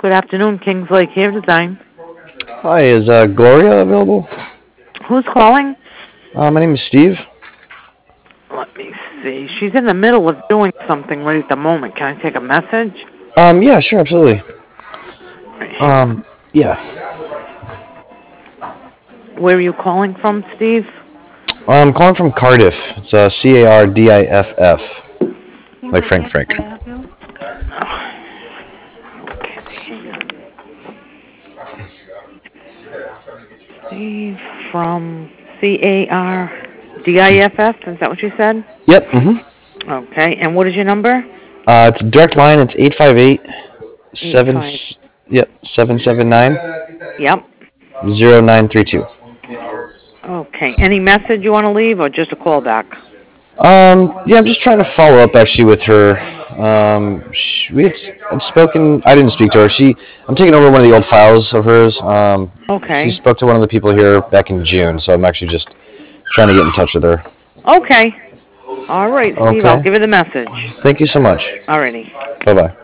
Good afternoon, Kings Lake Hair Design. Hi, is Gloria available? Who's calling? My name is Steve. Let me see. She's in the middle of doing something right at the moment. Can I take a message? Yeah, sure, absolutely. Yeah. Where are you calling from, Steve? I'm calling from Cardiff. It's Cardiff, like Frank Frank. Okay. Steve from CARDIFF, is that what you said? Yep. Mm-hmm. Okay, and what is your number? It's a direct line. It's 858 Eight 7. five. Yep. 779 Yep. 0932. Okay. Any message you want to leave or just a call back? Yeah, I'm just trying to follow up actually with her. We had spoken. I didn't speak to her. I'm taking over one of the old files of hers. She Okay. spoke to one of the people here back in June, so I'm actually just trying to get in touch with her. Okay. All right, Steve, I'll Okay. give her the message. Thank you so much. Alrighty. Bye bye.